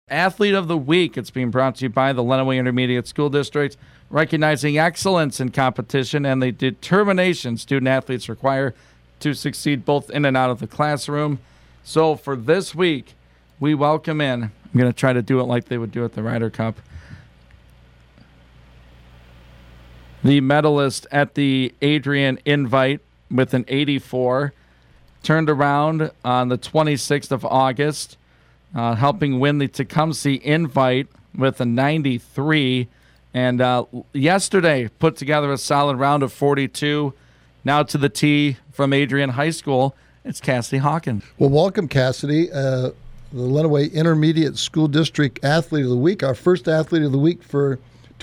Athlete of the Week. It's being brought to you by the Lenawee Intermediate School District, recognizing excellence in competition and the determination student-athletes require to succeed both in and out of the classroom. So for this week, we welcome in, I'm going to try to do it like they would do at the Ryder Cup, the medalist at the Adrian Invite with an 84, turned around on the 26th of August, helping win the Tecumseh Invite with a 93. And yesterday put together a solid round of 42. Now to the tee from Adrian High School, it's Cassidy Hawkins. Well, welcome, Cassidy. The Lenawee Intermediate School District Athlete of the Week, our first Athlete of the Week for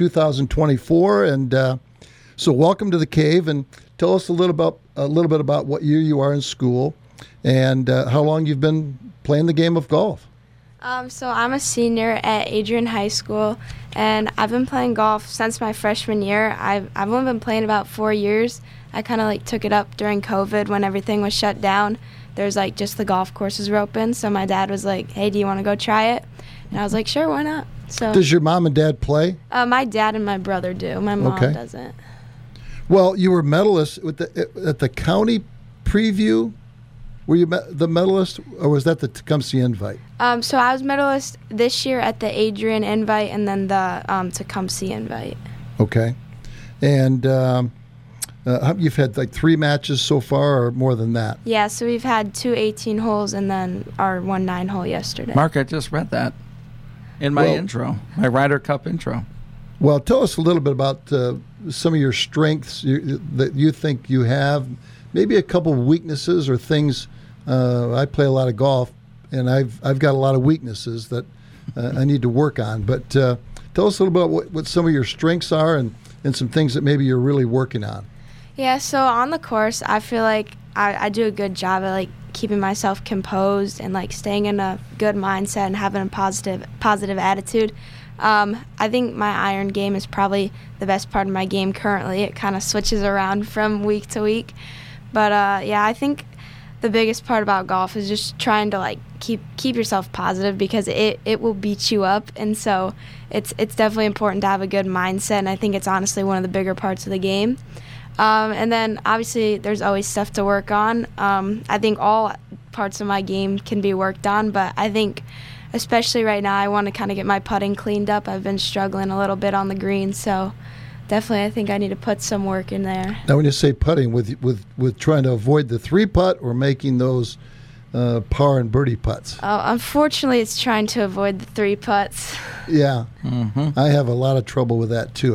2024. And so welcome to the Cave, and tell us a little bit about what year you are in school and how long you've been playing the game of golf. So I'm a senior at Adrian High School, and I've been playing golf since my freshman year. I've only been playing about 4 years. I kind of took it up during COVID when everything was shut down. There's just the golf courses were open, so my dad was like, "Hey, do you want to go try it?" And I was like, "Sure, why not?" So. Does your mom and dad play? My dad and my brother do. My mom doesn't. Well, you were medalist at the county preview. Were you the medalist, or was that the Tecumseh Invite? So I was medalist this year at the Adrian Invite and then the Tecumseh Invite. Okay. And you've had 3 matches so far, or more than that? Yeah, so we've had 2 18 holes and then our 1 9-hole yesterday. Mark, I just read that in my intro, my Ryder Cup intro. Well, tell us a little bit about some of your strengths that you think you have, maybe a couple of weaknesses or things. I play a lot of golf, and I've got a lot of weaknesses that I need to work on. But tell us a little bit about what some of your strengths are and some things that maybe you're really working on. Yeah, so on the course, I feel like I do a good job at keeping myself composed and staying in a good mindset and having a positive attitude. I think my iron game is probably the best part of my game currently. It kind of switches around from week to week. But, I think the biggest part about golf is just trying to, keep yourself positive because it will beat you up. And so it's definitely important to have a good mindset, and I think it's honestly one of the bigger parts of the game. And then, obviously, there's always stuff to work on. I think all parts of my game can be worked on, but I think especially right now I want to kind of get my putting cleaned up. I've been struggling a little bit on the green, so definitely I think I need to put some work in there. Now, when you say putting, with trying to avoid the 3-putt or making those par and birdie putts? Unfortunately, it's trying to avoid the 3 putts. Yeah. Mm-hmm. I have a lot of trouble with that, too.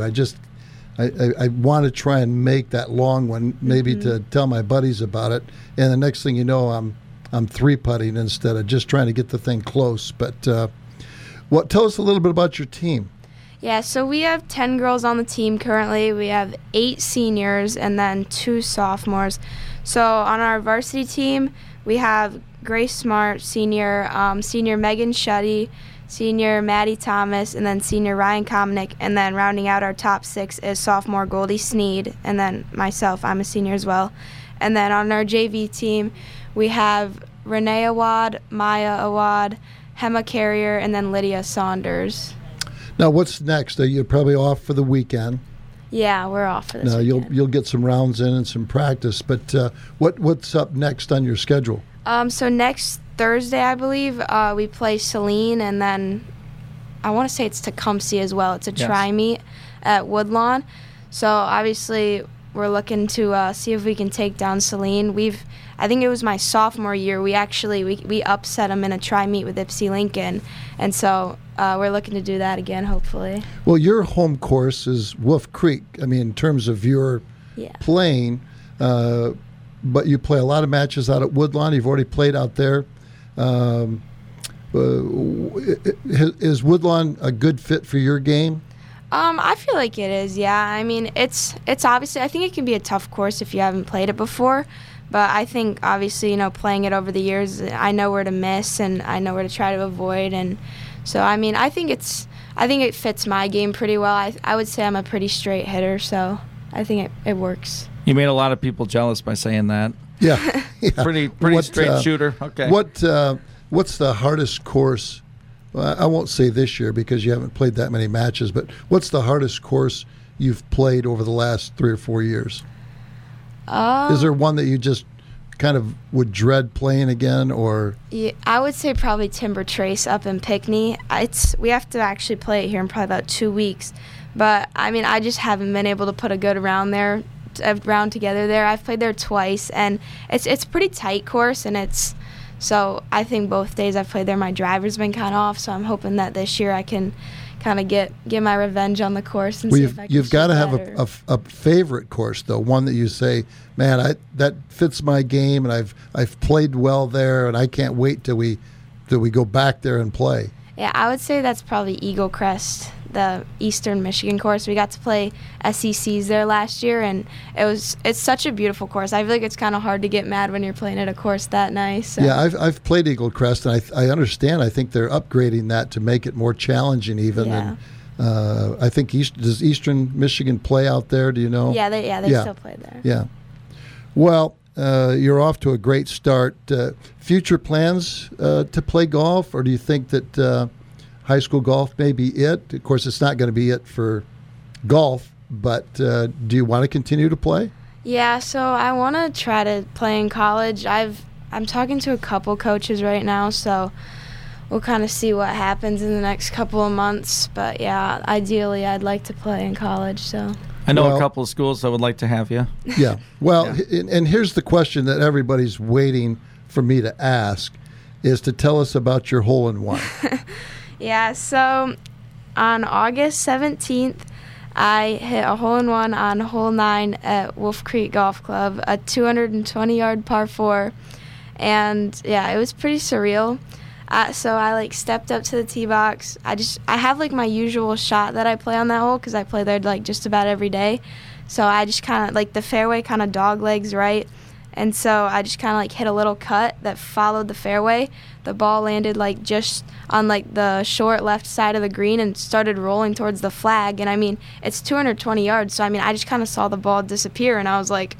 I want to try and make that long one, maybe to tell my buddies about it, and the next thing you know, I'm 3-putting instead of just trying to get the thing close. But tell us a little bit about your team. Yeah, so we have 10 girls on the team currently. We have 8 seniors and then 2 sophomores. So on our varsity team, we have Grace Smart, senior, senior Megan Shuddy, senior Maddie Thomas, and then senior Ryan Komnick. And then rounding out our top 6 is sophomore Goldie Sneed, and then myself, I'm a senior as well. And then on our JV team, we have Renee Awad, Maya Awad, Hema Carrier, and then Lydia Saunders. Now, what's next? You're probably off for the weekend. Yeah, we're off for this weekend. You'll get some rounds in and some practice, but what's up next on your schedule? So next Thursday, I believe, we play Saline, and then I want to say it's Tecumseh as well. It's a tri-meet at Woodlawn. So obviously we're looking to see if we can take down Saline. I think it was my sophomore year. We upset them in a tri-meet with Ypsi Lincoln, and so we're looking to do that again, hopefully. Well, your home course is Wolf Creek. I mean, in terms of your playing, but you play a lot of matches out at Woodlawn. You've already played out there. Is Woodlawn a good fit for your game? I feel like it is, yeah. I mean, it's obviously, I think it can be a tough course if you haven't played it before, but I think obviously, playing it over the years, I know where to miss and I know where to try to avoid, and so I mean, I think it fits my game pretty well. I would say I'm a pretty straight hitter, so I think it works. You made a lot of people jealous by saying that. Yeah. Pretty straight shooter. Okay. What's the hardest course I won't say this year because you haven't played that many matches, but what's the hardest course you've played over the last 3 or 4 years? Is there one that you just kind of would dread playing again, or? Yeah, I would say probably Timber Trace up in Pinckney. We have to actually play it here in probably about 2 weeks, but I mean, I just haven't been able to put a good round together there. I've played there twice, and it's a pretty tight course, and so I think both days I've played there, my driver's been kind of off, so I'm hoping that this year I can kind of get my revenge on the course and see if I can you've got to have a favorite course, though, one that you say, man, that fits my game, and I've played well there, and I can't wait till we go back there and play. Yeah, I would say that's probably Eagle Crest, the Eastern Michigan course. We got to play SECs there last year, and it's such a beautiful course. I feel like it's kind of hard to get mad when you're playing at a course that nice. So. Yeah, I've played Eagle Crest, and I understand. I think they're upgrading that to make it more challenging even. Yeah. And I think does Eastern Michigan play out there? Do you know? Yeah, they still play there. Yeah. Well, you're off to a great start. Future plans to play golf, or do you think that high school golf may be it? Of course, it's not going to be it for golf, but do you want to continue to play? Yeah, so I want to try to play in college. I'm talking to a couple coaches right now, so we'll kind of see what happens in the next couple of months. But yeah, ideally, I'd like to play in college. So I know a couple of schools that would like to have you. Yeah. Well, and here's the question that everybody's waiting for me to ask, is to tell us about your hole-in-one. Yeah, so on August 17th, I hit a hole-in-one on hole 9 at Wolf Creek Golf Club, a 220-yard par 4. And yeah, it was pretty surreal. So I stepped up to the tee box. I have my usual shot that I play on that hole because I play there just about every day. So I just kind of the fairway kind of dog legs right, and so I just kind of hit a little cut that followed the fairway. The ball landed just on the short left side of the green and started rolling towards the flag. And I mean, it's 220 yards, so I mean, I just kind of saw the ball disappear, and I was like,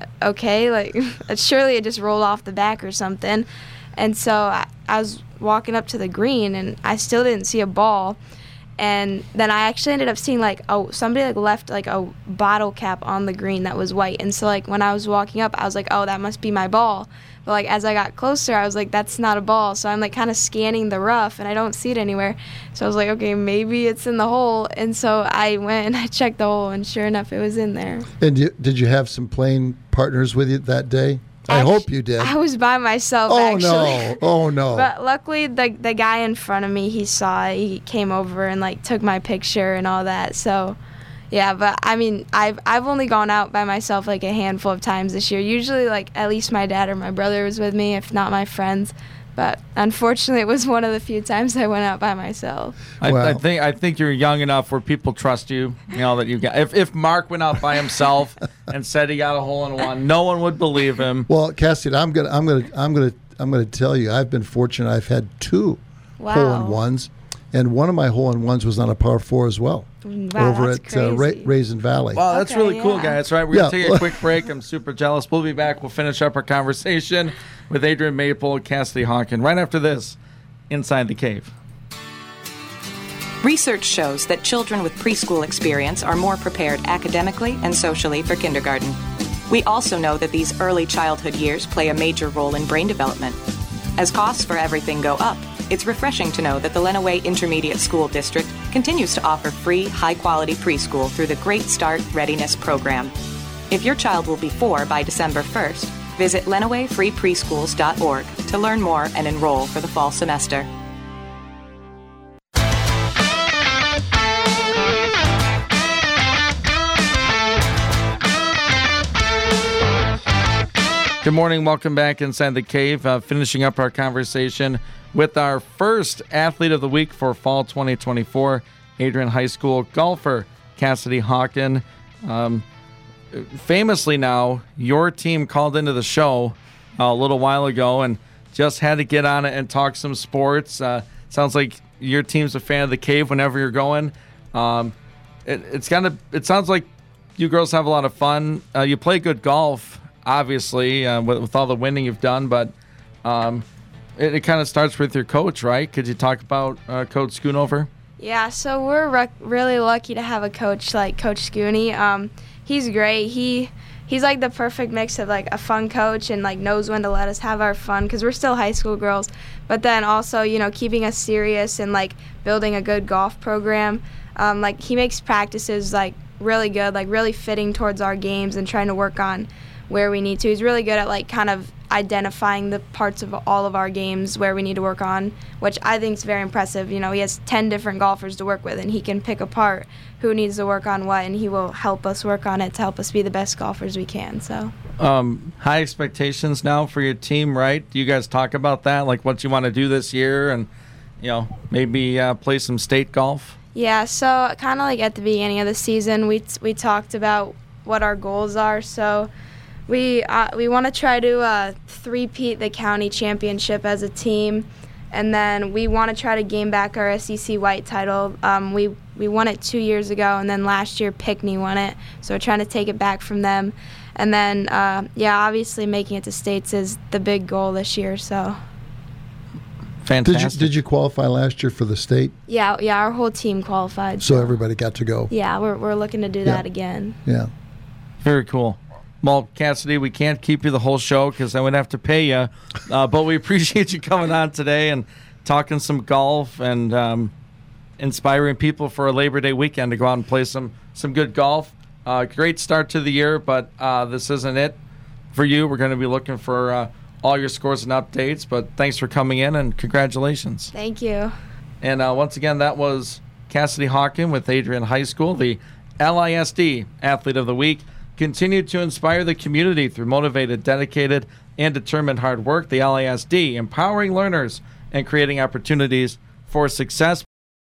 okay, surely it just rolled off the back or something. And so I was walking up to the green, and I still didn't see a ball. And then I actually ended up seeing somebody left a bottle cap on the green that was white. And so when I was walking up, I was like, oh, that must be my ball. But as I got closer, I was like, that's not a ball. So I'm kind of scanning the rough, and I don't see it anywhere. So I was like, okay, maybe it's in the hole. And so I went and I checked the hole, and sure enough, it was in there. And did you have some playing partners with you that day? I hope you did. I was by myself, actually. Oh, no. But luckily, the guy in front of me, he saw it. He came over and, took my picture and all that. So, yeah, but, I mean, I've only gone out by myself, a handful of times this year. Usually, at least my dad or my brother was with me, if not my friends. But unfortunately, it was one of the few times I went out by myself. I think you're young enough where people trust you. You know that you got. If Mark went out by himself and said he got a hole-in-one, no one would believe him. Well, Cassie, I'm gonna tell you, I've been fortunate. I've had 2 hole-in-ones, and one of my hole-in-ones was on a par 4 as well. Wow, over at Raisin Valley. Wow, that's really cool, guys. Right, we're going to take a quick break. I'm super jealous. We'll be back. We'll finish up our conversation with Adrian Maple and Cassidy Hawken right after this, Inside the Cave. Research shows that children with preschool experience are more prepared academically and socially for kindergarten. We also know that these early childhood years play a major role in brain development. As costs for everything go up, it's refreshing to know that the Lenawee Intermediate School District continues to offer free, high-quality preschool through the Great Start Readiness Program. If your child will be 4 by December 1st, visit LenaweeFreePreschools.org to learn more and enroll for the fall semester. Good morning. Welcome back Inside the Cave. Finishing up our conversation with our first athlete of the week for fall 2024, Adrian High School golfer Cassidy Hawken. Famously now, your team called into the show a little while ago and just had to get on it and talk some sports. Sounds like your team's a fan of the Cave whenever you're going. It sounds like you girls have a lot of fun. You play good golf, obviously, with all the winning you've done, but it kind of starts with your coach, right? Could you talk about Coach Schoonover? Yeah, so we're really lucky to have a coach like Coach Scooney. He's great. He's like the perfect mix of like a fun coach and like knows when to let us have our fun because we're still high school girls, but then also, you know, keeping us serious and like building a good golf program. Like he makes practices like really good, like really fitting towards our games and trying to work on where we need to. He's really good at like kind of identifying the parts of all of our games where we need to work on, which I think is very impressive. You know, he has 10 different golfers to work with, and he can pick apart who needs to work on what, and he will help us work on it to help us be the best golfers we can. So, high expectations now for your team, right? Do you guys talk about that, like what you want to do this year, and maybe play some state golf? Yeah, so kind of like at the beginning of the season, we talked about what our goals are. So we want to try to three-peat the county championship as a team, and then we want to try to gain back our SEC White title. We won it 2 years ago, and then last year Pinckney won it, so we're trying to take it back from them. And then, obviously making it to states is the big goal this year. So. Fantastic. Did you qualify last year for the state? Yeah, our whole team qualified. So everybody got to go. Yeah, we're looking to do that again. Yeah. Very cool. Well, Cassidy, we can't keep you the whole show because I would have to pay you, but we appreciate you coming on today and talking some golf and inspiring people for a Labor Day weekend to go out and play some good golf. Great start to the year, but this isn't it for you. We're going to be looking for all your scores and updates, but thanks for coming in and congratulations. Thank you. And once again, that was Cassidy Hawken with Adrian High School, the LISD Athlete of the Week. Continue to inspire the community through motivated, dedicated, and determined hard work. The LISD, empowering learners and creating opportunities for success.